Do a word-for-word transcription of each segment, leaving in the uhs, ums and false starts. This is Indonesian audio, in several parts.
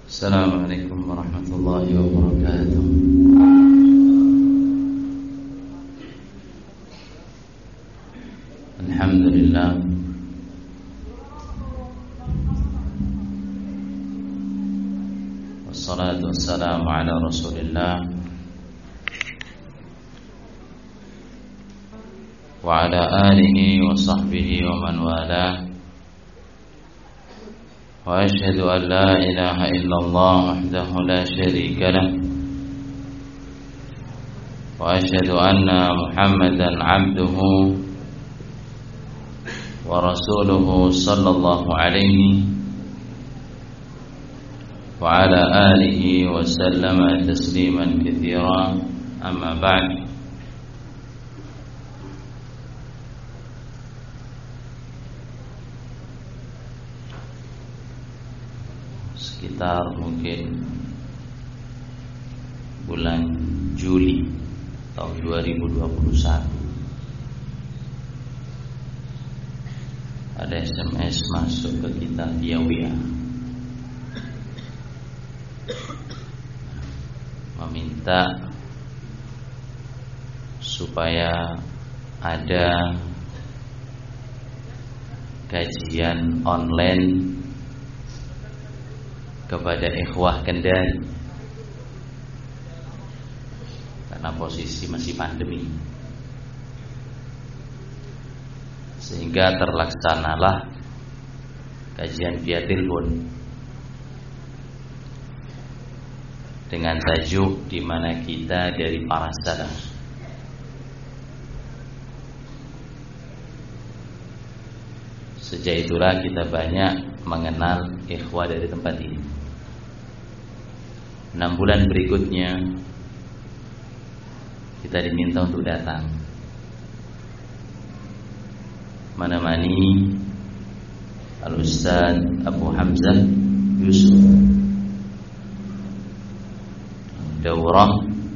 Assalamualaikum warahmatullahi wabarakatuh. Alhamdulillah, wassalatu wassalamu ala Rasulillah wa ala alihi wa sahbihi wa man walah. Wa asyhadu an la ilaha illallah wahdahu la syarika lah wa asyhadu anna Muhammadan abduhu wa rasuluhu sallallahu alaihi wa ala alihi wa sallama tasliman katsira. Amma ba'd. Sekitar mungkin bulan Juli tahun dua ribu dua puluh satu ada S M S masuk ke kita via W A meminta supaya ada kajian online kepada ikhwah Kendari karena posisi masih pandemi, sehingga terlaksanalah kajian via telepon dengan tajuk di mana kita dari para salaf. Sejak itulah kita banyak mengenal ikhwah dari tempat ini. Enam bulan berikutnya kita diminta untuk datang menemani Al-Ustaz Abu Hamzah Yusuf daurah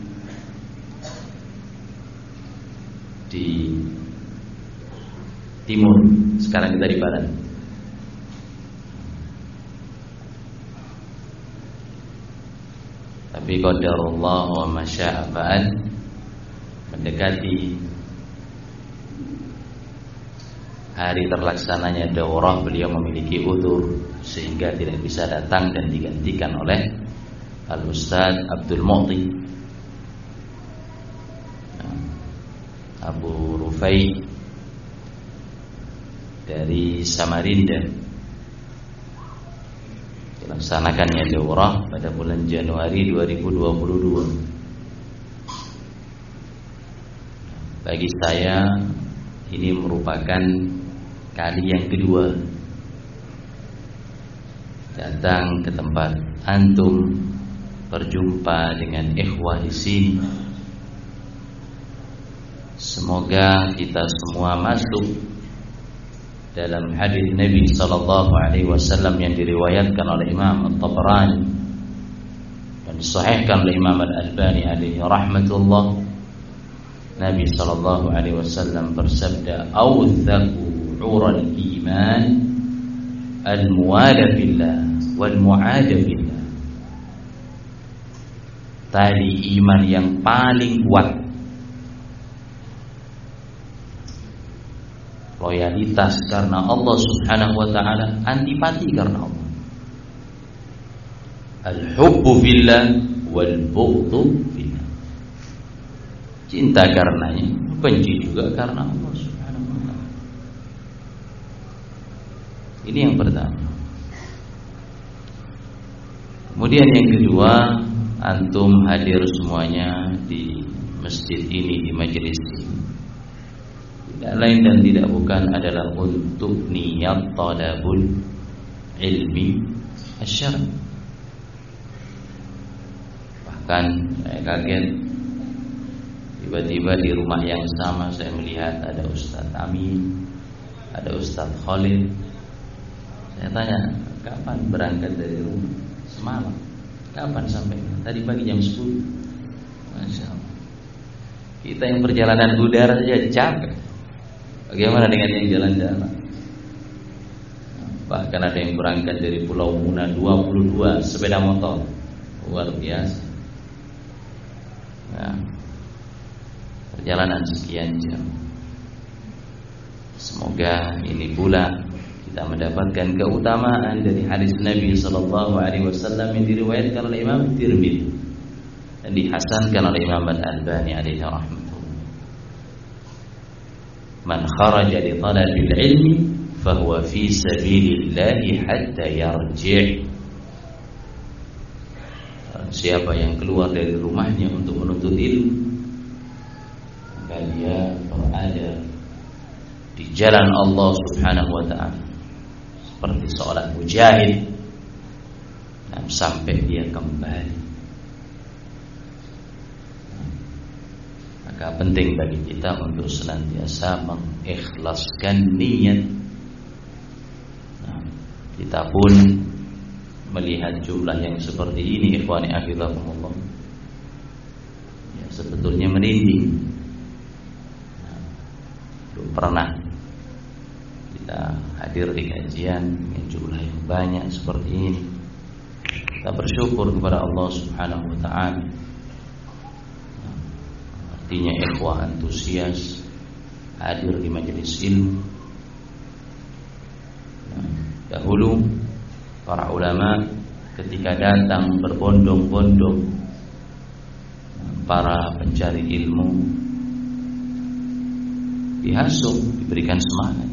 di timur, sekarang kita di barat. Tapi qadarullah wa masya'a fa'al, mendekati hari terlaksananya daurah beliau memiliki udzur sehingga tidak bisa datang dan digantikan oleh Al-Ustaz Abdul Mu'ti Abu Rufai dari Samarinda. Dilaksanakannya daurah pada bulan Januari dua ribu dua puluh dua. Bagi saya ini merupakan kali yang kedua datang ke tempat antum, berjumpa dengan ikhwah di sini. Semoga kita semua masuk dalam hadis Nabi sallallahu alaihi wasallam yang diriwayatkan oleh Imam At-Tabrani dan disahihkan oleh Imam Al-Albani alaihi rahmatullah. Nabi sallallahu alaihi wasallam bersabda, "Awthaqu 'ural iman al-muwala billah wal mu'ada billah." Tali iman yang paling kuat, loyalitas karena Allah Subhanahu wa ta'ala, antipati karena Allah. Al-hubbu fillah wal bughdu fillah. Cinta karenanya, benci juga karena Allah Subhanahu wa ta'ala. Ini yang pertama. Kemudian yang kedua, antum hadir semuanya di masjid ini, di majelis ini, tidak lain dan tidak bukan adalah untuk niat talabul ilmi asy'ari. Bahkan saya kaget, tiba-tiba di rumah yang sama saya melihat ada Ustaz Amin, ada Ustaz Khalid. Saya tanya, kapan berangkat dari rumah? Semalam. Kapan sampai? Tadi pagi jam sepuluh. Masya Allah. Kita yang perjalanan udara saja capek, bagaimana dengan yang jalan-jalan? Bahkan ada yang berangkat dari Pulau Muna dua puluh dua sepeda motor. Luar biasa. Nah, perjalanan sekian jam. Semoga ini pula kita mendapatkan keutamaan dari hadis Nabi sallallahu alaihi wasallam yang diriwayatkan oleh Imam Tirmidzi dan dihasankan oleh Imam Al-Albani alaihi rahmatullah. Man kharaja li talabil ilmi fahuwa fi sabilillahi hatta yarji'. Siapa yang keluar dari rumahnya untuk menuntut ilmu, maka dia berada di jalan Allah Subhanahu wa ta'ala seperti seorang mujahid dan sampai dia kembali. Maka penting bagi kita untuk senantiasa mengikhlaskan niat. Nah, kita pun melihat jumlah yang seperti ini, ikhwani afizakumullah, ya, sebetulnya merinding. Nah, belum pernah kita hadir di kajian dengan jumlah yang banyak seperti ini. Kita bersyukur kepada Allah Subhanahu wa ta'ala. Nah, artinya ikhwah antusias hadir di majelis ilmu. Nah, dahulu para ulama ketika datang berbondong-bondong, para pencari ilmu dihasung, diberikan semangat.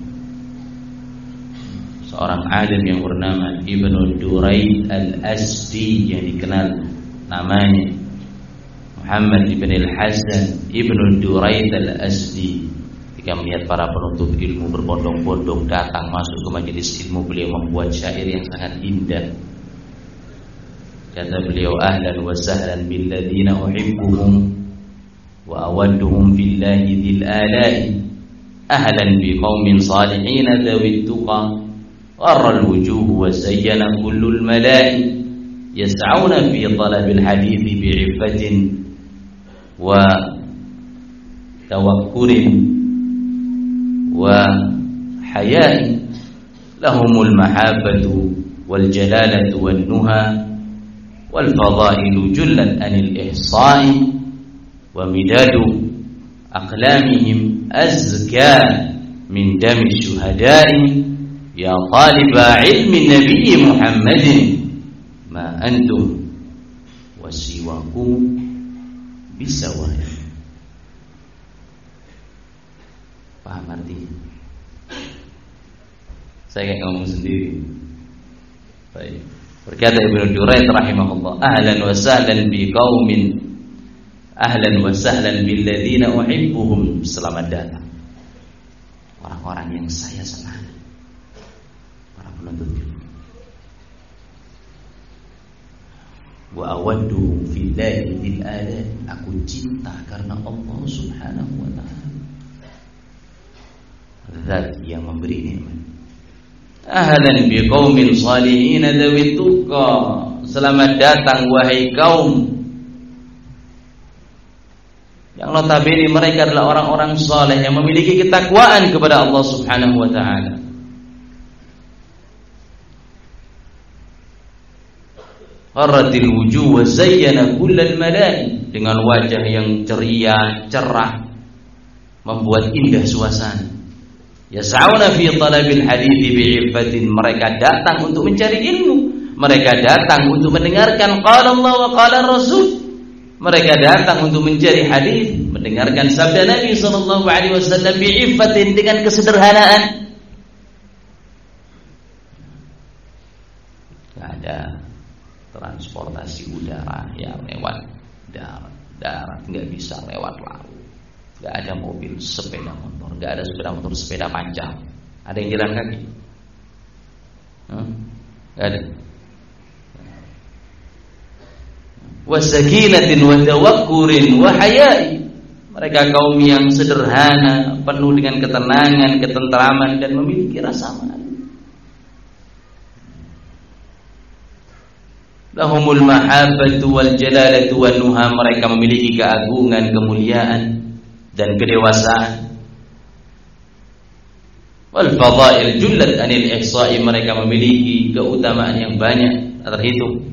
Seorang alim yang bernama Ibnu Duraid Al-Asdi yang dikenal namanya Muhammad ibn Al-Hasan Ibnu Duraid Al-Asdi, ketika melihat para penuntut ilmu berbondong-bondong datang masuk ke majelis ilmu, beliau membuat syair yang sangat indah. Kata beliau, ahlan wa sahlan billadina uhibbuhum wa awadduhum fillahi dhil alai, ahlan biqaumin salihin dhawit tuqa, gharra alwujuh wa zayyana kullul malai, yas'auna fi talabil hadithi bi'iffatin wa tawakkurin wa haya'i, lahumul mahabbatu wal jalalatu wan nuha wal fadailu jullan anil ihsa'i, wa midadu aqlamihim azka min dami syuhada'i, ya taliba ilmi nabi Muhammadin ma antum wasiwaku bisawai. Paham artinya? Saya kayak ngomong sendiri. Baik. Berkata Ibnu Duraid rahimahullah, ahlan wa sahlan bi qaumin, ahlan wa sahlan bil ladzina uhibbuhum, selamat datang orang-orang yang saya senangi, para penuntut ilmu. Wa awaddu fillahi dzil alai, aku cinta karena Allah Subhanahu wa ta'ala, zat yang memberi nikmat. Ahlan biqaumin salihin dzawit tuqa, selamat datang wahai kaum yang notabene mereka adalah orang-orang saleh yang memiliki ketakwaan kepada Allah Subhanahu wa ta'ala. Gharratil wujuh wa zayyana kullal malai, dengan wajah yang ceria, cerah, membuat indah suasana. Yas'auna fi talabil hadithi bi'iffatin, mereka datang untuk mencari ilmu, mereka datang untuk mendengarkan qala Allah wa qala Rasul, mereka datang untuk mencari hadis, mendengarkan sabda Nabi sallallahu alaihi wasallam bi'iffatin, dengan kesederhanaan. Enggak ada transportasi udara yang lewat darat, darat enggak bisa lewat laut. Gak ada mobil, sepeda motor, gak ada sepeda motor, sepeda panjang. Ada yang jalan kaki? Hmm? Gak ada. Wasakinatin wa tawakkurin wa haya'i, mereka kaum yang sederhana, penuh dengan ketenangan, ketentraman, dan memiliki rasa malu. Lahumul mahabbatu wal jalalatu wan nuha, mereka memiliki keagungan, kemuliaan, dan kedewasaan. Wal fadail jullat anil ihsa'i, mereka memiliki keutamaan yang banyak tak terhitung.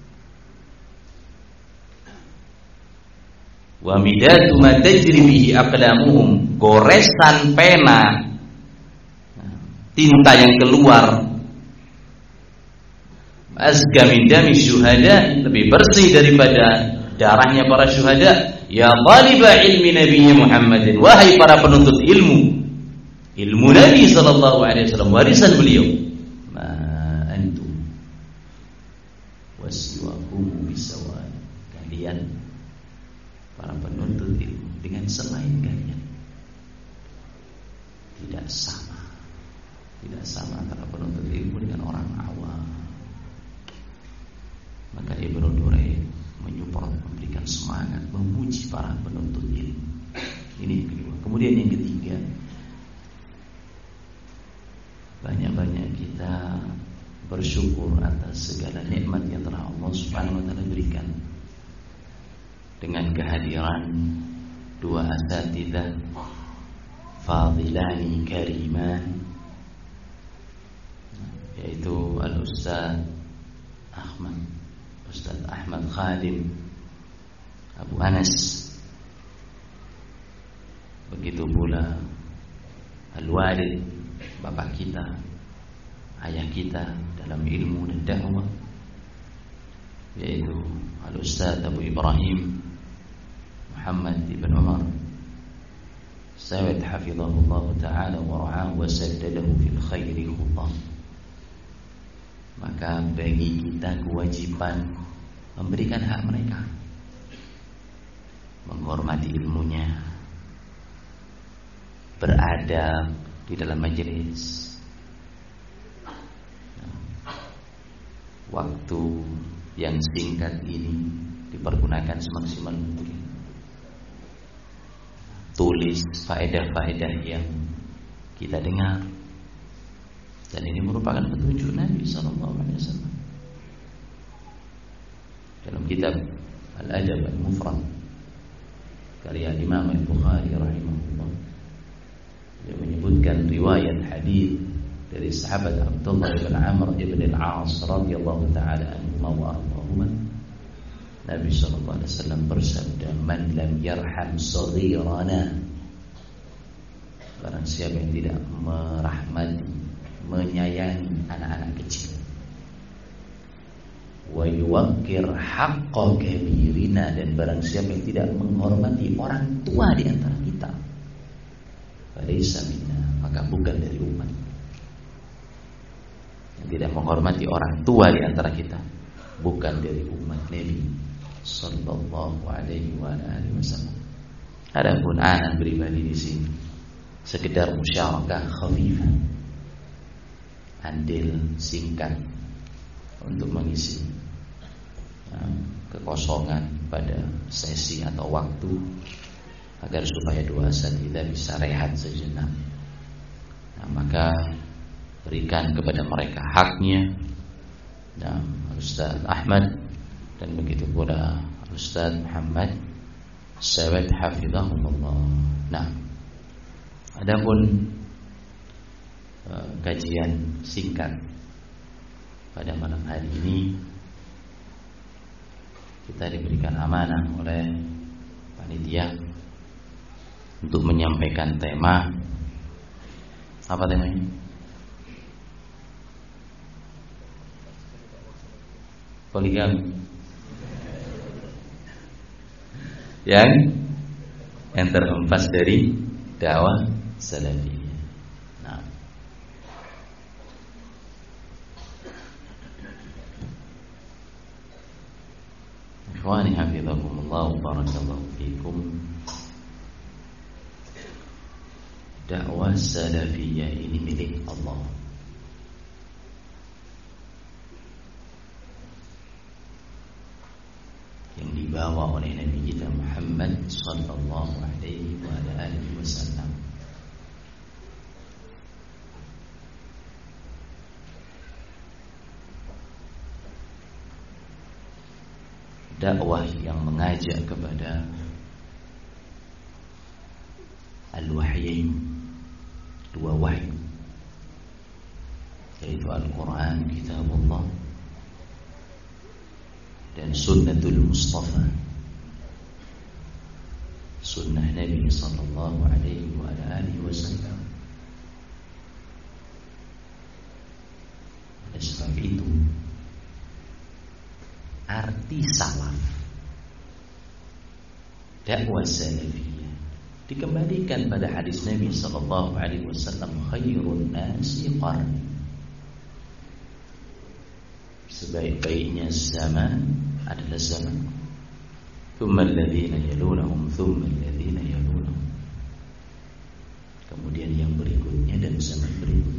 Wa midatu ma tajri bihi aqdamuhum, goresan pena, tinta yang keluar, azka min dami syuhada, lebih bersih daripada darahnya para syuhada. Ya taliba ilmi Nabi Muhammadin, wahai para penuntut ilmu, ilmu Nabi sallallahu alaihi wasallam, warisan beliau. Ma antum wasiwakum bisawan, kalian para penuntut ilmu dengan selain kalian tidak sama, tidak sama antara penuntut ilmu dengan orang awam. Maka Ibnu Durayd menyupport, memberikan semangat, memuji para penuntut ilmu. Ini yang kedua. Kemudian yang ketiga, banyak-banyak kita bersyukur atas segala nikmat yang telah Allah Subhanahu wa taala berikan dengan kehadiran dua asatidzah fadilani kariman, yaitu Al-Ustaz Ahmad Ustaz Ahmad Khadim Abu Anas, begitu pula Al-Walid, bapak kita, ayah kita dalam ilmu dan dakwah, yaitu Al-Ustaz Abu Ibrahim Muhammad ibn Umar Sawid hafizahullah ta'ala wa ra'ahu wa saddadahu fil khairi khutbah. Maka bagi kita kewajiban memberikan hak mereka, menghormati ilmunya, berada di dalam majelis, waktu yang singkat ini dipergunakan semaksimal mungkin. Tulis faedah-faedah yang kita dengar, dan ini merupakan petunjuk Nabi sallallahu alaihi wasallam. Dalam kitab Al-Adab Al-Mufrad karya Imam Al-Bukhari rahimahullah, dia menyebutkan riwayat hadis dari sahabat Abdullah bin Amr bin Al-As radhiyallahu taala anhu wa ardhahuma. Nabi sallallahu alaihi wasallam bersabda, "Man lam yarham saghirana," barang siapa yang tidak merahmati, menyayangi anak-anak kecil, wa yuwaqqir haqqa kabirina, dan barang siapa yang tidak menghormati orang tua di antara kita, falaysa minna, maka bukan dari umat. Yang tidak menghormati orang tua di antara kita bukan dari umat Nabi sallallahu alaihi wa alihi wasallam. Adapun ana pribadi di sini sekedar musyarakah khafifah, andil singkat untuk mengisi ya, kekosongan pada sesi atau waktu, agar supaya dua saat kita bisa rehat sejenak. Nah, maka berikan kepada mereka haknya. Nah, Ustaz Ahmad dan begitu pula Ustaz Muhammad Sawid hafizahumullah. Nah, adapun uh, kajian singkat pada malam hari ini, kita diberikan amanah oleh panitia untuk menyampaikan tema. Apa temanya? Poligami. Yang yang terhempas dari dakwah salafiyah. Nah, ikhwani hafizakumullah wa barakallahu fikum. Dakwah salafiyah ini milik Allah. Yang dibawa oleh Nabi kita Muhammad sallallahu alaihi wa alihi wasallam. Dakwah yang mengajak kepada al-wahyain, dua wahyu, yaitu Al-Quran, Kitabullah, dan Sunnatul Mustafa, sunnah Nabi sallallahu alaihi wa alihi wasallam. Oleh sebab itu, arti salaf, dakwah salafiyah, dikembalikan pada hadis Nabi sallallahu alaihi wasallam, khairun nasi qarni, sebaik-baiknya zaman adalah zaman, thumma alladhina yalunahum, thumma alladhina yalunahum, kemudian yang berikutnya dan zaman berikutnya.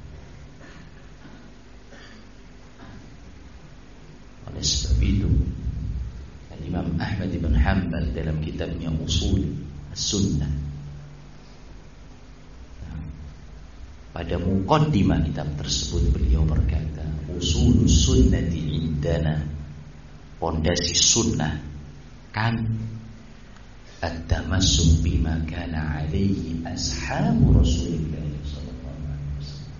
Oleh sebab itu, Imam Ahmad bin Hanbal dalam kitabnya Usul As-Sunnah, pada muqaddimah kitab tersebut beliau berkata, usul sunnati indana, pondasi sunnah kan at-tamassuk bima kana alaihi ashabu Rasulillah sallallahu alaihi wasallam,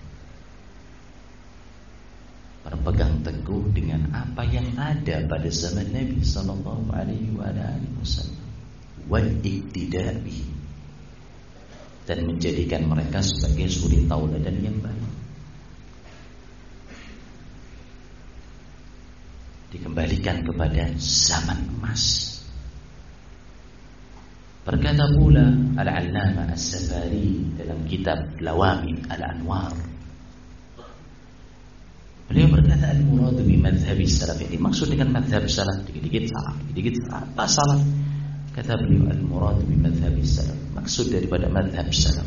berpegang teguh dengan apa yang ada pada zaman Nabi sallallahu alaihi wasallam, wal iqtida' bihi, dan menjadikan mereka sebagai suri tauladan yang baik. Dikembalikan kepada zaman emas. Berkata pula Al-Allamah As-Safari dalam kitab Lawamin Al-Anwar, beliau berkata, al-murad bi madhhabi salaf, ini maksud dengan madhhab salaf, dikit-dikit salah, dikit-dikit salah. Apa salah? Kata beliau, al-murad bi madhhabi salaf, maksud daripada madhab salaf,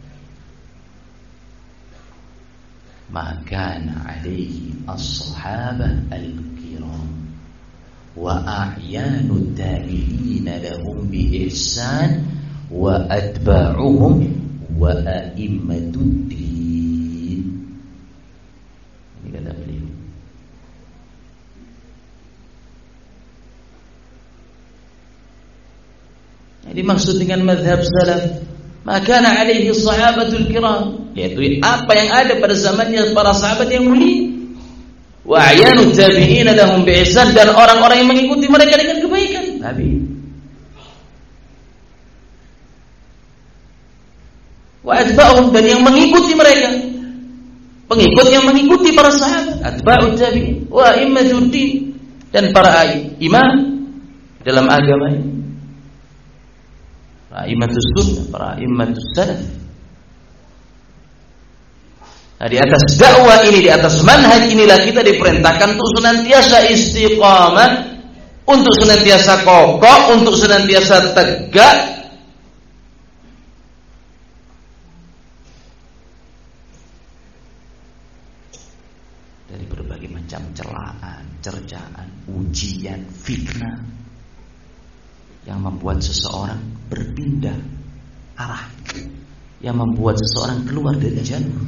ma kana alaihi as-sahabah al-kiram wa a'yanu tabi'in lahum bi ihsan wa atba'uhum wa a'immatud din. Ini kata beliau. Jadi maksud dengan madhab salaf, maka kana alaihi sahabatul kiram, yaitu apa yang ada pada zamannya para sahabat yang mulia, wa ayanu tabi'in lahum bi ihsan, dan orang-orang yang mengikuti mereka dengan kebaikan. Nabi wa atba'uhum, dan yang mengikuti mereka, pengikut yang mengikuti para sahabat, atba'ut tabi'in wa immatud din, dan para imam dalam agama ini, para immatus sunnah, para immatus salaf. Nah, di atas dakwah ini, di atas manhaj inilah kita diperintahkan untuk senantiasa istiqamah, untuk senantiasa kokoh, untuk senantiasa tegak dari berbagai macam celaan, cercaan, ujian, fitnah yang membuat seseorang berpindah arah, yang membuat seseorang keluar dari jalur.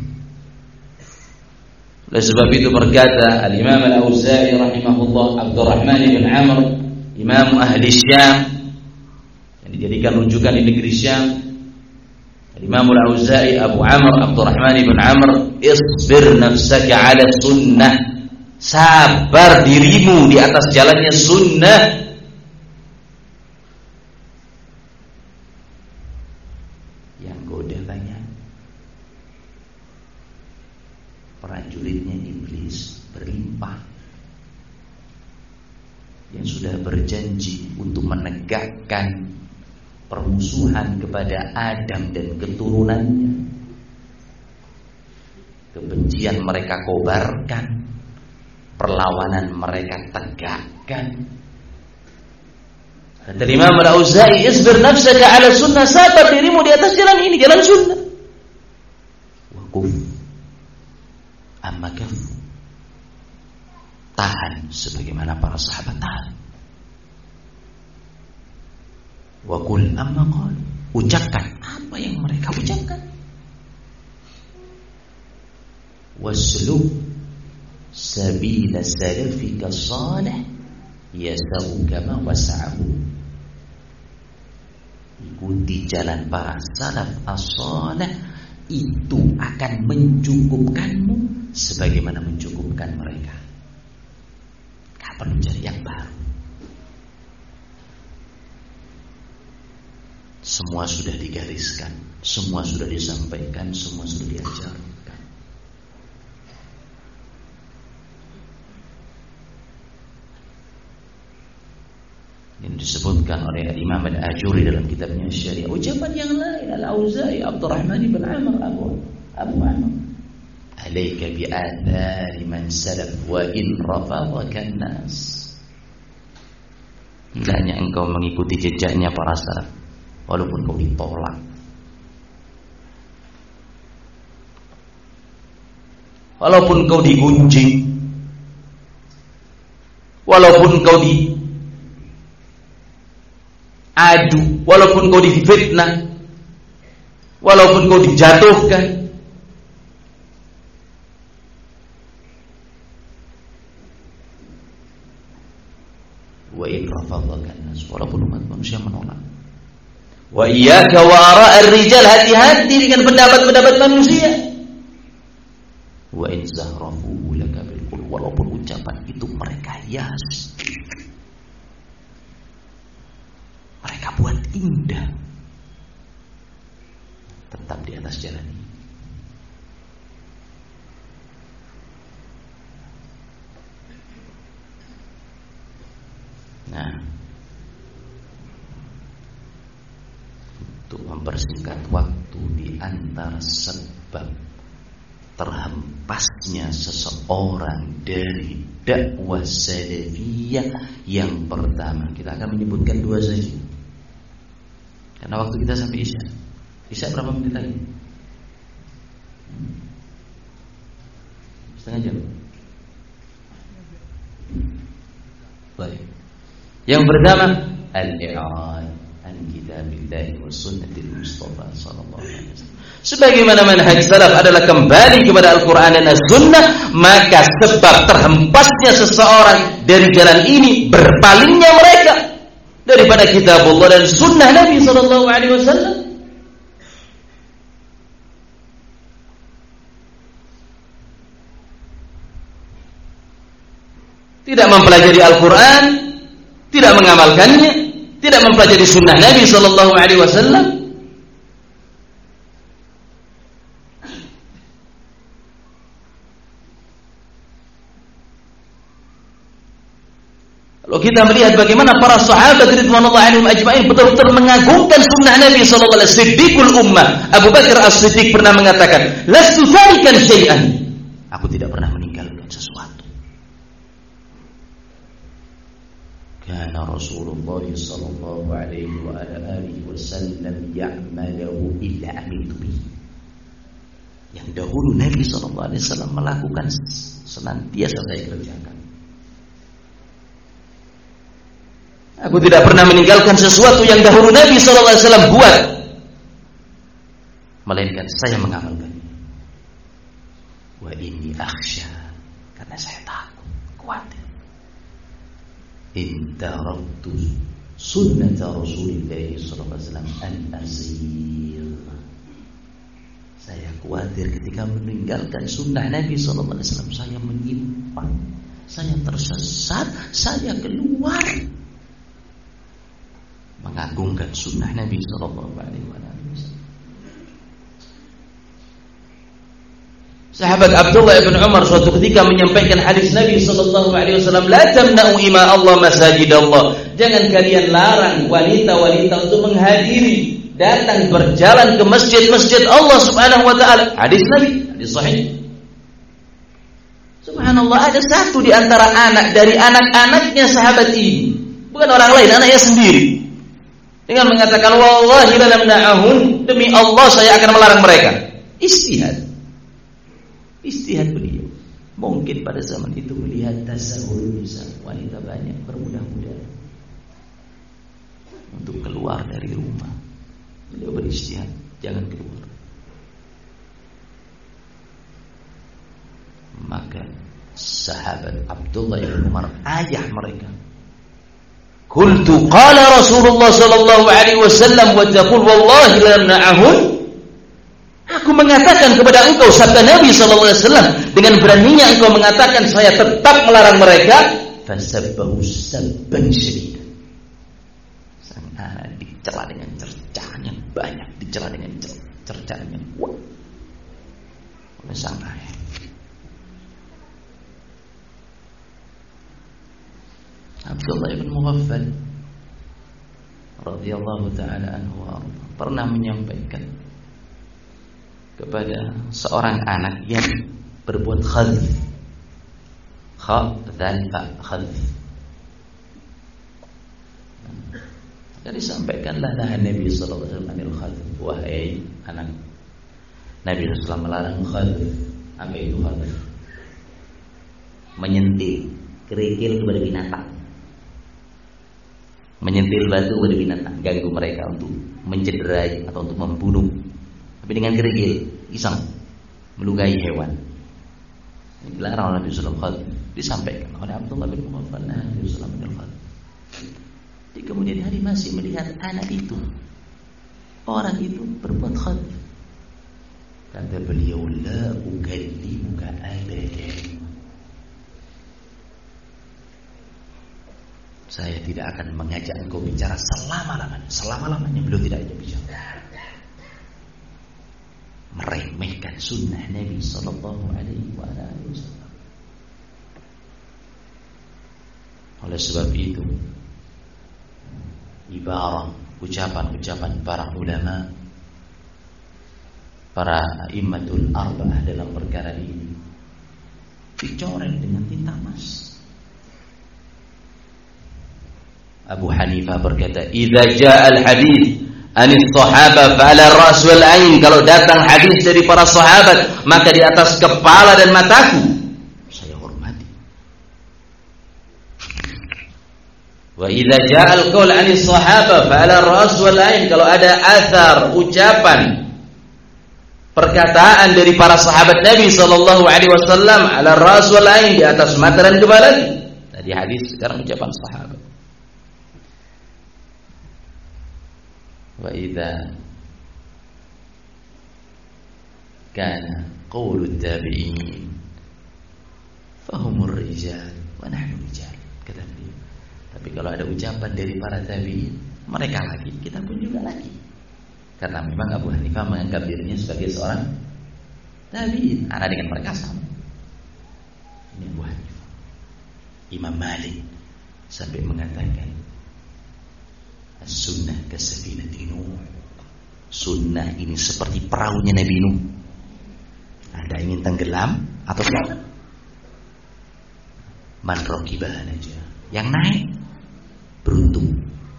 Oleh sebab itu berkata Al-Imam Al-Auza'i rahimahullah, Abdurrahman bin Amr, Imam Ahli Syam, yang dijadikan rujukan di negeri Syam, Al-Imam Al-Auza'i Abu Amr Abdurrahman bin Amr, isbir nafsaka ala sunnah, sabar dirimu di atas jalannya sunnah. Yang godaannya prajuritnya iblis berlimpah, yang sudah berjanji untuk menegakkan permusuhan kepada Adam dan keturunannya. Kebencian mereka kobarkan, perlawanan mereka tegakkan. Kata Imam Al-Auza'i, isbir nafsaka ala sunnah, sabar dirimu di atas jalan ini, jalan sunnah. Wakuf amma kafu, tahan sebagaimana para sahabat tahan. Wakul amma qalu, ucapkan apa yang mereka ucapkan. Wasluk sabila salafika salih yasau kama wasa'ahu, ikuti jalan para salaf as-salih, itu akan mencukupkanmu sebagaimana mencukupkan mereka. Gak perlu cari yang baru. Semua sudah digariskan, semua sudah disampaikan, semua sudah diajarkan. Yang disebutkan oleh Imam Al-Ajuri dalam kitabnya Syariah. Ucapan yang lain, Al-Auza'i, Abdurrahman bin Amr, Abu Abu Amr. Alaika bi'athari man salaf wa in rafadaka an-nas. Hendaknya engkau mengikuti jejaknya para salaf walaupun kau ditolak, walaupun kau digunjing, walaupun kau diadu, walaupun kau difitnah, walaupun kau dijatuhkan. Wa in rafadaka an-nas, walaupun umat manusia menolak. Wa iyyaka wa ara'ar rijal, hati-hati dengan pendapat-pendapat manusia. Wa in zahrafu laka bil qul, walaupun ucapan itu mereka hias, mereka buat indah, tetap di atas jalan ini. Nah, untuk mempersingkat waktu, di antara sebab terhempasnya seseorang dari dakwah salafiyah, yang pertama kita akan menyebutkan dua saja, karena waktu kita sampai Isya. Isya berapa menit lagi? Setengah jam. Baik. Yang pertama, al-i'rad an kitabillah wa sunnatil Mustafa sallallahu alaihi wasallam. Sebagaimana manhaj salaf adalah kembali kepada Al-Quran dan As-Sunnah, maka sebab terhempasnya seseorang dari jalan ini, berpalingnya mereka daripada kitabullah dan sunnah Nabi sallallahu alaihi wasallam. Tidak mempelajari Al-Quran, tidak mengamalkannya, tidak mempelajari sunnah Nabi sallallahu alaihi wasallam. Kalau kita melihat bagaimana para sahabat ridwanullahi alaihim ajma'in betul-betul mengagungkan sunnah Nabi sallallahu alaihi wasallam. Siddiqul ummah Abu Bakar As-Siddiq pernah mengatakan, "Lastu tarikan syai'an." Aku tidak pernah meninggalkan sesuatu. Kana Rasulullah sallallahu alaihi wa ala alihi wasallam ya'malu illa amiltu bihi. Yang dahulu Nabi sallallahu alaihi wasallam melakukan senantiasa saya kerjakan. Aku tidak pernah meninggalkan sesuatu yang dahulu Nabi sallallahu alaihi wasallam buat, melainkan saya mengamalkannya. Wa inni akhsha, karena saya takut, khawatir. In taraktu sunnata Rasulillah sallallahu alaihi wasallam an azir. Saya khawatir ketika meninggalkan sunnah Nabi sallallahu alaihi wasallam, saya menyimpang, saya tersesat, saya keluar. Mengagungkan sunnah Nabi sallallahu alaihi wasallam. Sahabat Abdullah bin Umar suatu ketika menyampaikan hadis Nabi sallallahu alaihi wasallam, "La tamna'u ima Allah masajid Allah." Jangan kalian larang wanita-wanita untuk menghadiri, datang berjalan ke masjid-masjid Allah Subhanahu wa taala. Hadis Nabi, hadis sahih. Subhanallah, ada satu di antara anak dari anak-anaknya sahabat ini, bukan orang lain, anaknya sendiri, dengan mengatakan, "Wallahi la namna'ahun," demi Allah saya akan melarang mereka. Istihad. Istihad beliau. Mungkin pada zaman itu melihat tasawur nisa, wanita banyak bermudah-mudah untuk keluar dari rumah. Beliau beristihad, jangan keluar. Maka sahabat Abdullah bin Umar, ayah mereka, qultu qala Rasulullah sallallahu alaihi wasallam wa taqul wallahi la namna'ahun. Aku mengatakan kepada engkau sabda Nabi sallallahu alaihi wasallam, dengan beraninya engkau mengatakan saya tetap melarang mereka, fasabbahu sabban syadidan. Sang anak dicela dengan cercaan yang banyak, dicela dengan cercaan yang kuat oleh sang ayah. Abdullah bin Mughaffal radhiyallahu taala anhu pernah menyampaikan kepada seorang anak yang berbuat khadz, khadz dan khadz. Jadi sampaikanlah nahan Nabi sallallahu alaihi wasallam anil khadz. Wahai anak, Nabi sallallahu alaihi wasallam melarang khadz. Apa itu khadz? Menyentil kerikil kepada binatang. Menyentil batu kepada binatang, ganggu mereka untuk mencederai atau untuk membunuh. Tapi dengan kerikil, iseng melukai hewan. Ini dilarang oleh Nabi sallallahu alaihi wasallam, disampaikan oleh Abdullah bin Mughaffal Nabi sallallahu alaihi wasallam. Di kemudian hari masih melihat anak itu, orang itu berbuat khadz. Kata beliau, la ukallimuka abadan. Saya tidak akan mengajak engkau bicara selama-lamanya. Selama-lamanya beliau tidak ajak bicara. Meremehkan sunnah Nabi sallallahu alaihi wasallam. Oleh sebab itu, ibarat ucapan-ucapan para ulama, para immatul arba'ah dalam perkara ini dicoret dengan tinta emas. Abu Hanifah berkata, "Idza jaa al-hadits anis sahaba fa 'ala ar-ra's wal 'ain." Kalau datang hadis dari para sahabat, maka di atas kepala dan mataku saya hormati. Wa idza jaa al-qaul anis sahaba fa 'ala ar-ra's wal 'ain. Kalau ada athar, ucapan, perkataan dari para sahabat Nabi sallallahu alaihi wasallam, 'ala ar-ra's wal 'ain, di atas mata dan kepala. Tadi hadis, sekarang ucapan sahabat. Wa idza kana qaulut tabi'in fahumur rijal wa nahnu rijal, kata beliau. Tapi kalau ada ucapan dari para tabi'in, mereka lagi, kita pun juga lagi. Karena memang Abu Hanifah menganggap dirinya sebagai seorang tabi'in, anak dengan mereka sama. Ini Abu Hanifah. Imam Malik sampai mengatakan, sunnah kasafinati Nuh. Sunnah ini seperti perahunya Nabi Nuh. Anda ingin tenggelam atau selamat? Man rakibaha aja. Yang naik beruntung.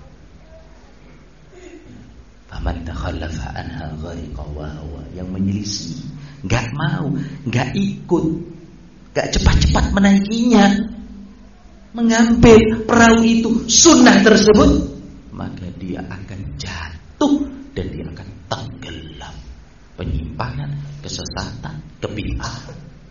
Faman takhallafa anha ghariqa wa huwa. Yang menyelisih, enggak mau, enggak ikut, enggak cepat-cepat menaikinya, mengambil perahu itu, sunnah tersebut, maka dia akan jatuh dan dia akan tenggelam. Penyimpangan, kesesatan, kebid'ahan.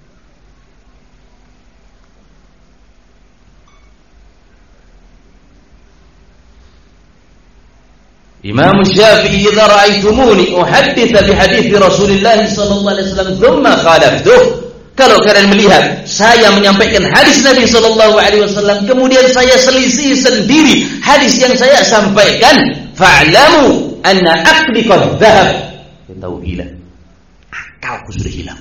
Imam Syafi'i, "Idza ra'aitumuni uhadditsu bi hadits Rasulillah sallallahu alaihi wasallam thumma khalaftuh." Kalau kalian melihat saya menyampaikan hadis Nabi sallallahu alaihi wasallam, kemudian saya selisih sendiri hadis yang saya sampaikan, fa'lamu anna aqli qad dhahab. Ketahuilah, akalku sudah hilang.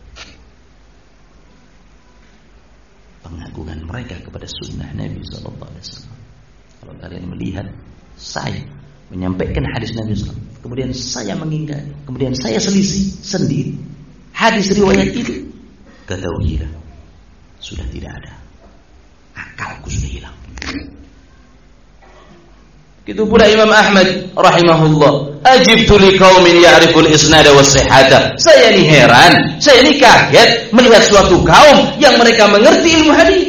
Pengagungan mereka kepada sunnah Nabi sallallahu alaihi wasallam. Kalau kalian melihat saya menyampaikan hadis Nabi sallallahu alaihi wasallam, kemudian saya mengingkari, kemudian saya selisih sendiri hadis riwayat itu, ketahuilah, sudah tidak ada, akalku sudah hilang. Begitu pula Imam Ahmad rahimahullah, ajibtu liqaumin ya'riful isnada was sihhata. Saya ini heran, saya ini kaget melihat suatu kaum yang mereka mengerti ilmu hadis.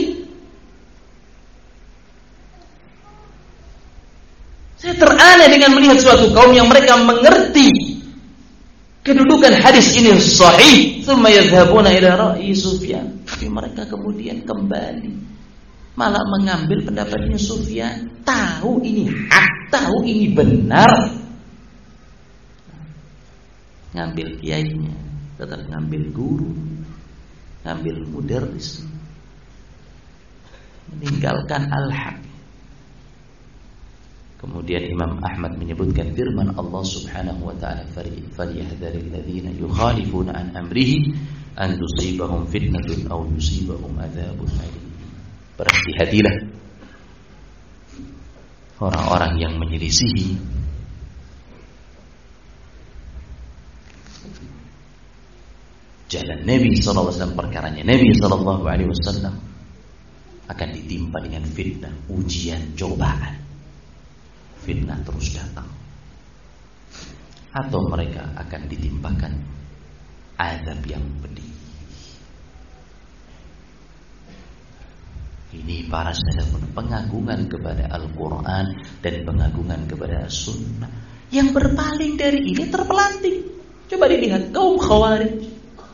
Saya teraneh dengan melihat suatu kaum yang mereka mengerti kedudukan hadis ini sahih, thumma yadhhabuna ila ra'yi Sufyan. Tapi mereka kemudian kembali malah mengambil pendapatnya Sufyan, tahu ini hak, tahu ini benar, ngambil kiainya, tetap ngambil guru, ngambil mudarris, meninggalkan al-haq. Kemudian Imam Ahmad menyebutkan firman Allah Subhanahu wa taala, "Falyahdharil ladzina yukhalifuna an amrihi an tusibahum fitnatun aw yusibahum adzabun alim." Berhati-hatilah orang-orang yang menyelisihi jalan Nabi sallallahu alaihi wasallam, perkaranya Nabi sallallahu alaihi wasallam akan ditimpa dengan fitnah, ujian, cobaan. Fitnah terus datang, atau mereka akan ditimpakan azab yang pedih. Ini para salafun pengagungan kepada Al-Quran dan pengagungan kepada As-Sunnah. Yang berpaling dari ini terpelanting. Coba dilihat kaum Khawarij,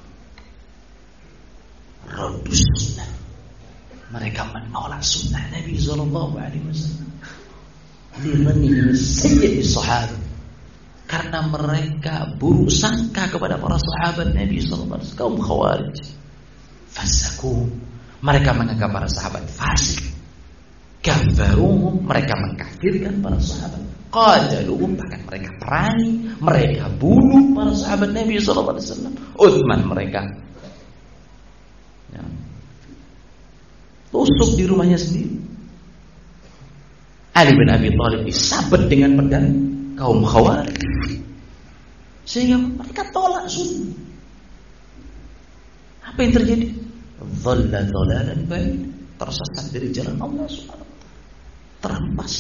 Raddus Sunnah, mereka menolak Sunnah Nabi Sallallahu Alaihi Wasallam. Limanihim sayyid sahabat, karena mereka buruk sangka kepada para sahabat Nabi sallallahu alaihi wasallam. Kaum Khawarij fasaku, mereka menganggap para sahabat fasik. Kafaruhum, mereka mengkafirkan para sahabat. Qataluhum, bahkan mereka perangi, mereka bunuh para sahabat Nabi sallallahu alaihi wasallam. Utsman mereka ya, tusuk di rumahnya sendiri. Ali bin Abi Thalib disabet dengan pedang kaum Khawarij, sehingga mereka tolak sunnah. Apa yang terjadi? Dhalla dhalalan ba'id, tersesat dari jalan Allah Subhanahu wa taala, terampas.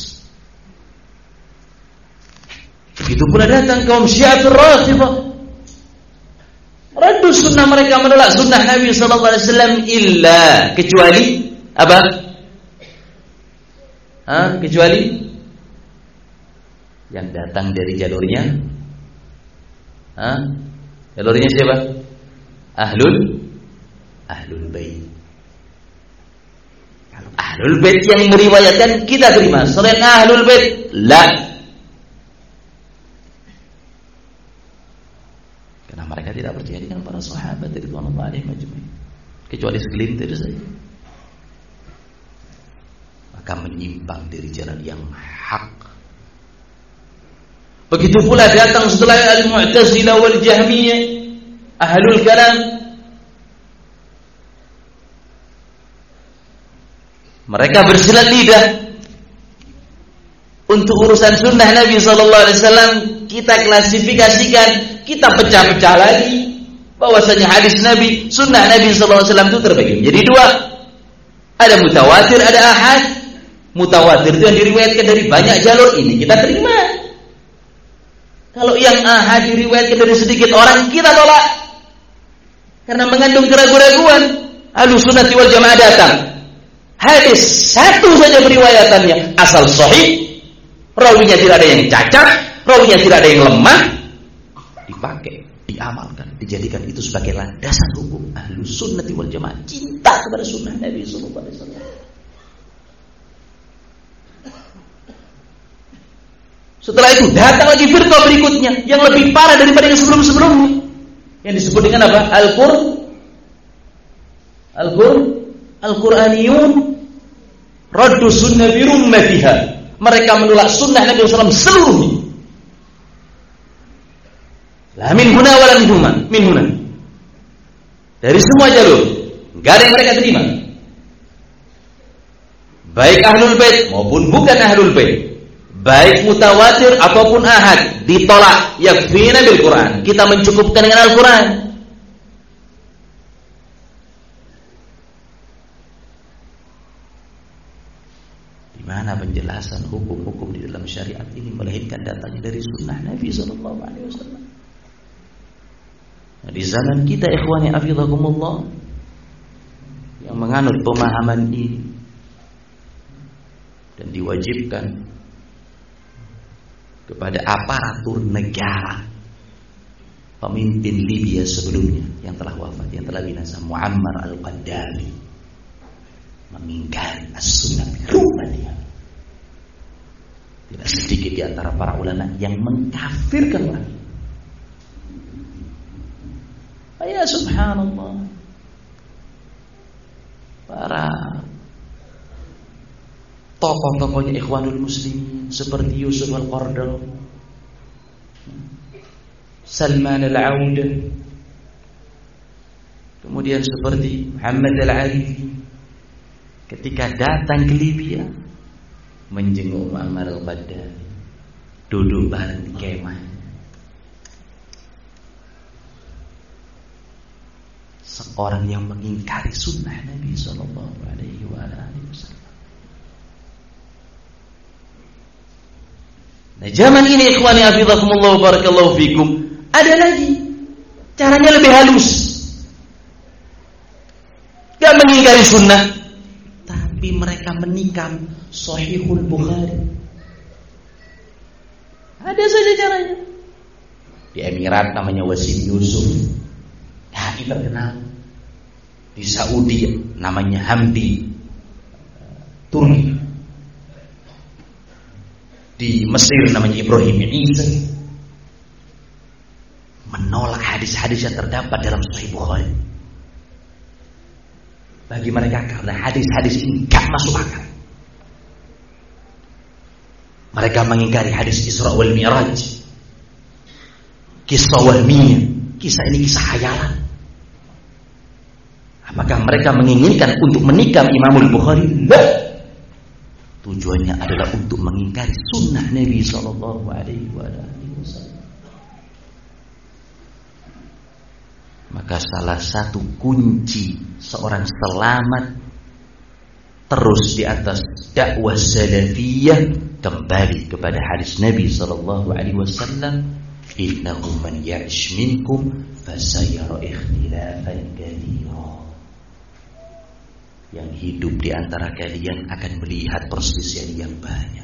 Begitu pula datang kaum Syiatul Rafidhah, raddu sunnah, mereka menolak sunnah Nabi sallallahu alaihi wasallam illa, kecuali apa? Ha? Kecuali yang datang dari jalurnya, ha? Jalurnya siapa? Ahlul Ahlul Bait. Kalau Ahlul Bait yang meriwayatkan kita terima, selain Ahlul Bait la. Karena mereka tidak percaya dengan para sahabat radhiyallahu anhum majma'in, kecuali segelintir saja. Maka menyimpang dari jalan yang hak. Begitu pula datang setelah Al-Mu'tazilah wal Jahmiyah, Ahlul Kalam. Mereka bersilat lidah untuk urusan sunnah Nabi sallallahu alaihi wasallam. Kita klasifikasikan, kita pecah-pecah lagi bahwasanya hadis Nabi, sunnah Nabi sallallahu alaihi wasallam itu terbagi menjadi dua. Ada mutawatir, ada ahad. Mutawatir itu yang diriwayatkan dari banyak jalur, ini kita terima. Kalau yang ahad diriwayatkan dari sedikit orang, kita tolak karena mengandung keraguan-raguan. Ahlussunnah wal Jamaah datang, hadis satu saja periwayatannya, asal sahih, rawinya tidak ada yang cacat, rawinya tidak ada yang lemah, dipakai, diamalkan, dijadikan itu sebagai landasan hukum. Ahlussunnah wal Jamaah cinta kepada sunnah Nabi sallallahu alaihi wasallam. Setelah itu datang lagi firqah berikutnya yang lebih parah daripada yang sebelum-sebelumnya, yang disebut dengan apa? Al-Qur Al-Qur Al-Quraniyun raddu sunnah bi rummatiha. Mereka menolak sunnah Nabi sallallahu alaihi wasallam seluruhnya. La min huna wa la min huna, min huna. Dari semua jalur, enggak ada yang mereka terima. Baik Ahlul Bait maupun bukan Ahlul Bait, baik mutawatir ataupun ahad, ditolak. Yakfina bil Quran, kita mencukupkan dengan Al-Quran. Di mana penjelasan hukum-hukum di dalam syariat ini melainkan datangnya dari sunnah Nabi sallallahu alaihi wasallam. Nah, di zaman kita ikhwani hafizakumullah yang menganut pemahaman ini dan diwajibkan kepada aparatur negara, pemimpin Libya sebelumnya yang telah wafat, yang telah binasa, Muammar al-Qaddafi, mengingkari as-sunnah rumahnya. Tidak sedikit di antara para ulama yang mengkafirkan lagi. Ya subhanallah, tokoh-tokohnya Ikhwanul Muslimin seperti Yusuf Al-Qaradawi, Salman Al-Auda, kemudian seperti Muhammad Al-Arifi, ketika datang ke Libya menjenguk Muammar Al-Gaddafi, duduk bareng di kemah. Seorang yang mengingkari sunnah Nabi Sallallahu Alaihi Wasallam. Nah, zaman ini ikhwani hafizakumullah barakallahu fikum, ada lagi caranya lebih halus. Gak mengingkari sunnah, tapi mereka menikam Sahihul Bukhari. Ada saja caranya. Di Emirat namanya Wasim Yusuf, ya kita kenal. Di Saudi namanya Hamdi Turki. Di Mesir namanya Ibrahim Isa. Menolak hadis-hadis yang terdapat dalam Sahih Bukhari. Bagi mereka karena hadis-hadis ini gak masuk akal. Mereka mengingkari hadis Isra wal Mi'raj, kisah wahmiyah, kisah ini kisah khayalan. Apakah mereka menginginkan untuk menikam Imamul Bukhari? Tidak. Tujuannya adalah untuk mengingkari sunnah Nabi Sallallahu Alaihi Wasallam. Maka salah satu kunci seorang selamat terus di atas dakwah salafiyah kembali kepada hadis Nabi Sallallahu Alaihi Wasallam, innahu man ya'ish minkum fasayara ikhtilafan katsira. Yang hidup di antara kalian akan melihat perselisihan yang banyak.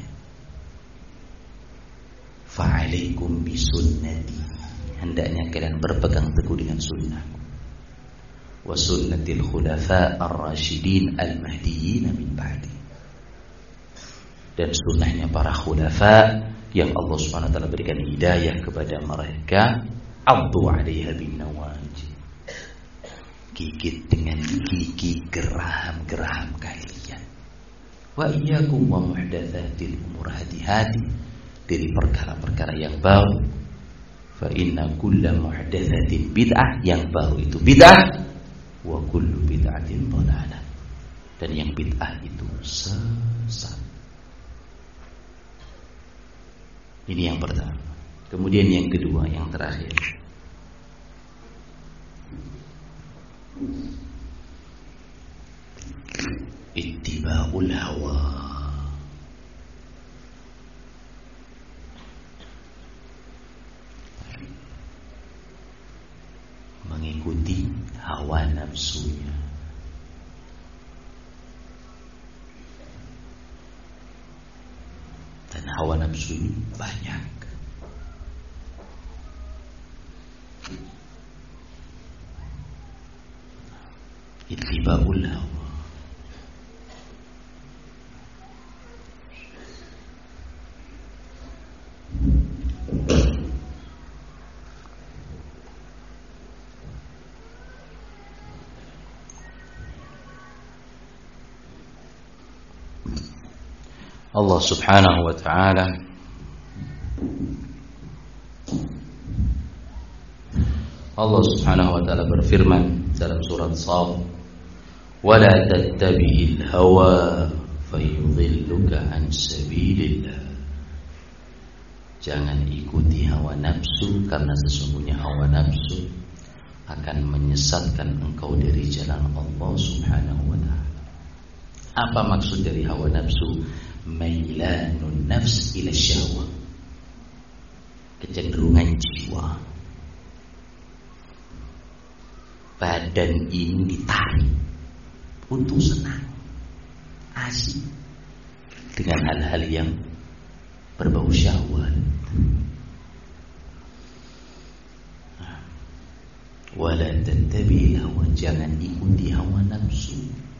Fa'alaikum bisunnati, hendaknya kalian berpegang teguh dengan sunnahku, wa sunnatil khulafa ar-rasyidin al-mahdiyyin min ba'di, dan sunnahnya para khulafa yang Allah Subhanahu wa taala berikan hidayah kepada mereka. Addu 'alaiha bin nawajid, gigit dengan gigi geraham-geraham kalian. Wa iyyakum wa muhdatsatil umur, hati-hati dari perkara-perkara yang baru. Fa inna kulla muhdatsatin bid'ah, yang baru itu bid'ah, wa kullu bid'atin dhalalah, dan yang bid'ah itu sesat. Ini yang pertama. Kemudian yang kedua, yang terakhir, ittiba'ul hawa. Mengikuti hawa nafsunya. Dan hawa nafsu ini banyak. Ittiba'ul hawa. Allah Subhanahu wa ta'ala Allah Subhanahu wa ta'ala berfirman dalam surat Shaf, "Wala tattabi'il hawa fayudhilluka an sabilillah." Jangan ikuti hawa nafsu, karena sesungguhnya hawa nafsu akan menyesatkan engkau dari jalan Allah Subhanahu wa ta'ala. Apa maksud dari hawa nafsu? Mailanun nafs ila syahwah, kecenderungan jiwa. Badan ini ditarik untuk senang, asik dengan hal-hal yang berbau syahwat. Wala tattabi'il hawa, jangan ikuti hawa nafsu.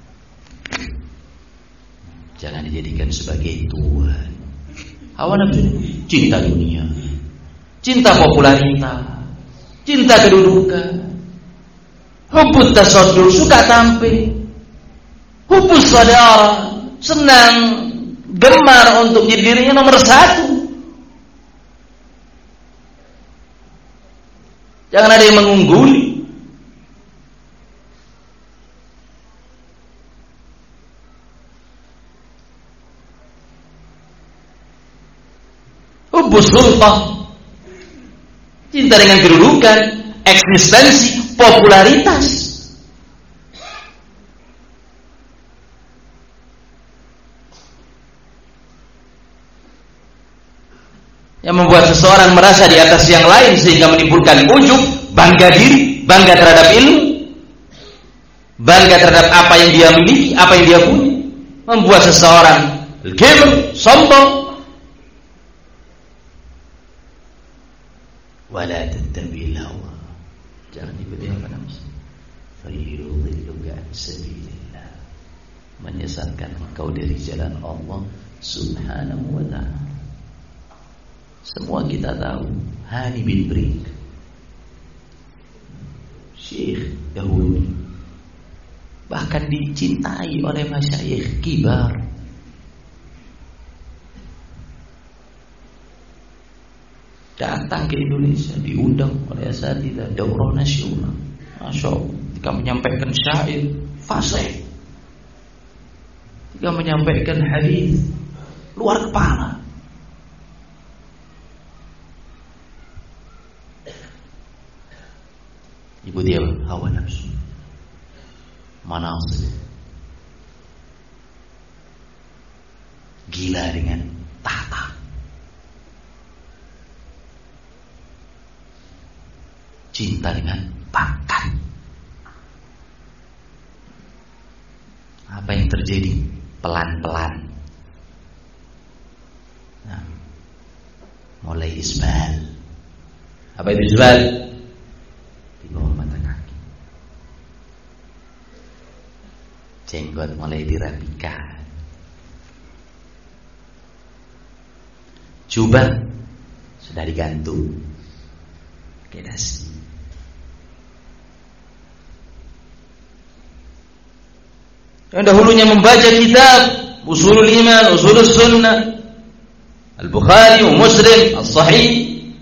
Jangan dijadikan sebagai Tuhan. Hawa nafsu ini cinta dunia, cinta popularitas, cinta kedudukan, hubbut tasaddur, suka tampil, hubbus saudara, senang gemar untuk menjadi dirinya nomor satu. Jangan ada yang mengungguli. Hubbus sultah, cinta dengan kedudukan, eksistensi, popularitas. Yang membuat seseorang merasa di atas yang lain sehingga menimbulkan ujub, bangga diri, bangga terhadap ilmu, bangga terhadap apa yang dia miliki, apa yang dia punya, membuat seseorang kibr, sombong. Wala tattabi'il hawa, jangan ikuti hawa nafsu, fayudilluka an sabilillah, menyesatkan engkau dari jalan Allah Subhanahu wa ta'ala. Semua kita tahu Hani bin Brik, syekh dahulu, bahkan dicintai oleh masyayikh kibar. Datang ke Indonesia, diundang oleh asatidzah daurah nasional. Masya Allah, ketika menyampaikan syair fasih, ketika menyampaikan hadis luar kepala. Ibu dia hawa nafsu, manasib, gila dengan tahta, cinta dengan pangkat. Apa yang terjadi? Pelan-pelan, nah, mulai isbal. Apa itu isbal? Di bawah mata kaki, jenggot mulai dirapikan, jubah sudah digantung ke dasi. Yang dahulunya membaca kitab Ushulul Iman, Ushulus Sunnah, Al-Bukhari, Muslim, As-Sahih,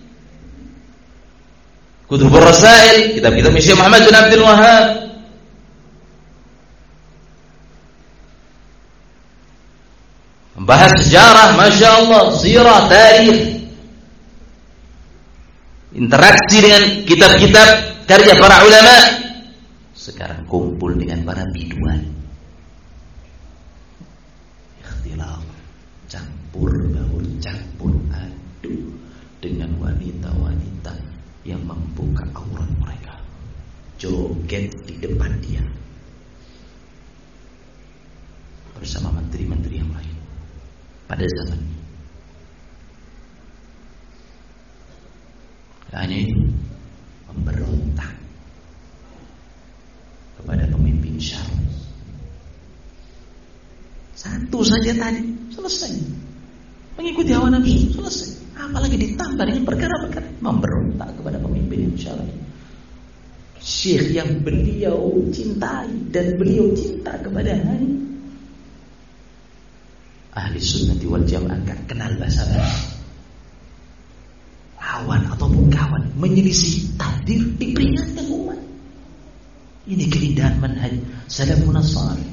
Kutubur Rasail, kitab-kitab Syekh Muhammad bin Abdul Wahhab, membahas sejarah, Masya Allah, sirah, tarikh, interaksi dengan kitab-kitab karya para ulama. Sekarang kumpul dengan para biduan, ikhtilaf, campur baur, campur aduk dengan wanita-wanita yang membuka aurat mereka, joget di depan dia bersama menteri-menteri yang lain pada zaman ini. Hanya ini memberontak kepada pemimpin syar'i. Satu saja tadi selesai, mengikuti hawa nafsu selesai. Apalagi ditambah dengan perkara-perkara memberontak kepada pemimpin yang syar'i, syekh yang beliau cintai dan beliau cinta kepada Hani. Ahli sunnati wal jamaah gak kenal basa-basi, lawan ataupun kawan menyelisih takdir diperingatkan umat. Ini keindahan manhaj salafun salih.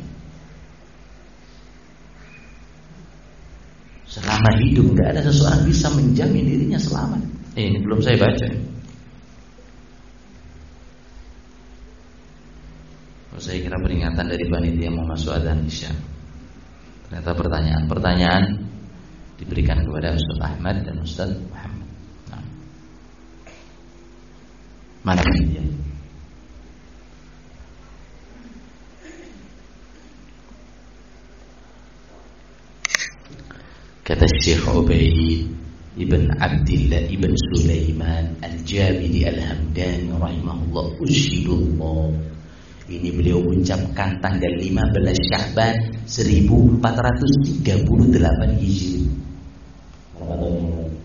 Selama hidup tidak ada seseorang bisa menjamin dirinya selamat. Eh, ini belum saya baca. Oh, saya kira peringatan dari panitia mau masuk adzan isya. Ternyata pertanyaan-pertanyaan diberikan kepada Ustaz Ahmad dan Ustaz Muhammad. Nah. Mana dia? Kata Syekh Ubaid Ibn Abdillah Ibn Sulaiman Al-Jabiri Al-Hamdani rahimahullah, usyidullah. Ini beliau ucapkan tanggal lima belas Sya'ban seribu empat ratus tiga puluh delapan Hijri. Berapa tahun yang lalu?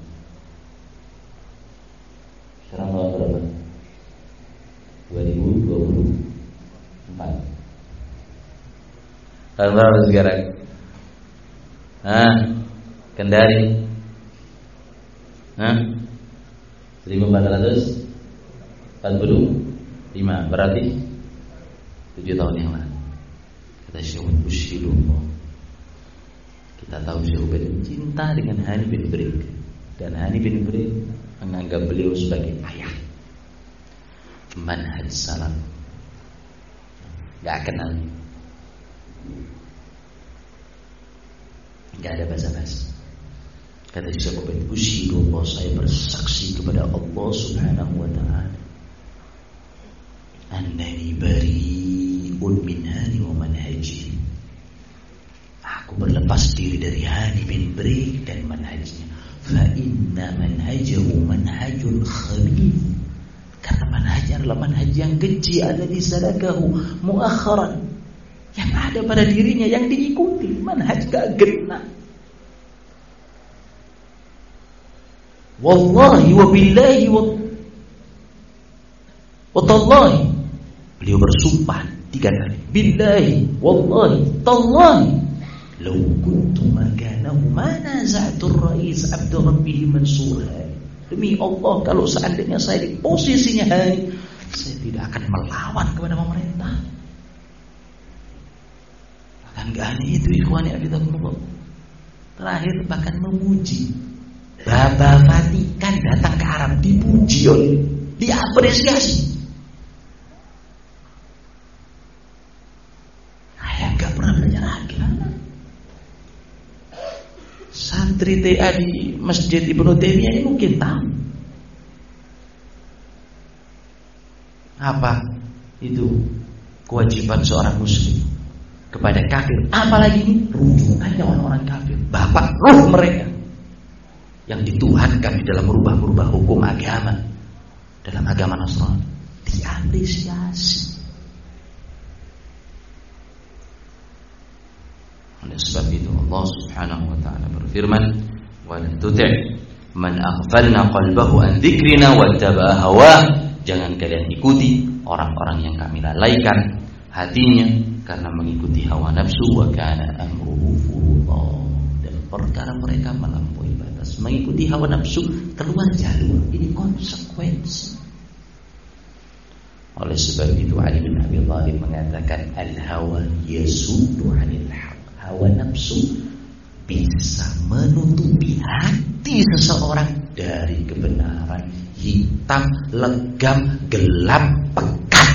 Sekarang tahun berapa? dua ribu dua puluh empat. Tahun berapa sekarang? Hah? Kendari. Hah? seribu empat ratus empat puluh lima berarti tujuh tahun yang lalu. Kata Syekh Ubaidullah, kita tahu Syekh Ubaidullah cinta dengan Hani bin Brik, dan Hani bin Brik menganggap beliau sebagai ayah. Manhaj salaf, gak kenal, gak ada basa-basi. Kata Syekh Ubaidullah, saya bersaksi kepada Allah Subhanahu wa ta'ala, annani bari'un min Hani wa manhaji. Aku berlepas diri dari Hani bin Brik dan manhajnya. Fa inna manhajahu manhajul khabith. Karena manhajnya adalah manhaj yang keji, alladzi salakahu muakharan, yang ada pada dirinya yang diikuti, manhaj gak genah. Wallahi wa billahi wa wa tallahi, beliau bersumpah tiga kali, billahi, wallahi, tallahi, law kuntu makanahu ma naza'tu ar-rais abdu rabbih mansur. Demi Allah, kalau seandainya saya di posisinya Hani, saya tidak akan melawan kepada pemerintah. Bahkan gak hanya itu, ikhwani fillah, terakhir bahkan memuji. Baba Vatikan datang ke Arab, dipuji oleh, diapresiasi. Saya gak pernah belajar agama. Santri T A di Masjid Ibnu Taimiyah ini mungkin tahu apa itu kewajiban seorang muslim kepada kafir, apalagi ini rujukannya orang-orang kafir, bapak ruh mereka yang dituhankan di dalam merubah-merubah hukum agama dalam agama Nasrani, diapresiasi. Oleh sebab itu Allah Subhanahu wa ta'ala berfirman, wa la tuti' man aghfalna qalbahu an dzikrina wattaba'a hawa. Jangan kalian ikuti orang-orang yang kami lalaikan hatinya karena mengikuti hawa nafsu, wa kana amruhu furudha, dan perkara mereka melampaui batas, mengikuti hawa nafsu keluar jalur. Ini konsekuensi. Oleh sebab itu Ali bin Abi Thalib mengatakan, al-hawa yasuddu 'anil haq. Hawa nafsu bisa menutupi hati seseorang dari kebenaran. Hitam, legam, gelap, pekat.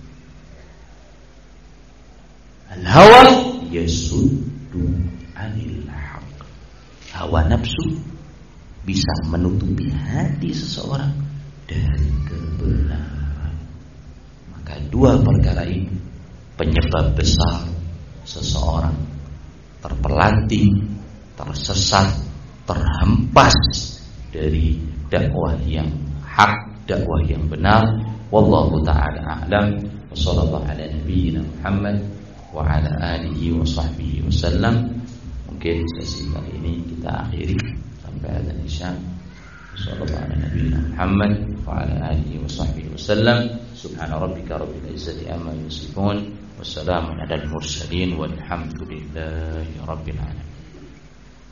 Al-hawa yasuddu 'anil haq. Hawa nafsu bisa menutupi hati seseorang dari kebenaran. Maka dua perkara ini penyebab besar seseorang terpelanting, tersesat, terhempas dari dakwah yang hak, dakwah yang benar. Wallahu ta'ala a'lam. Wa sallallahu ala nabiyyina Muhammad wa ala alihi wa sahbihi wasallam. Mungkin sesi kali ini kita akhiri sampai azan isya. Sallallahu ala nabiyyina Muhammad wa ala alihi wa sahbihi wasallam. Subhana rabbika rabbil izzati amma yasifun. Wassalamun ala al-mursalin walhamdulillahi rabbil alamin.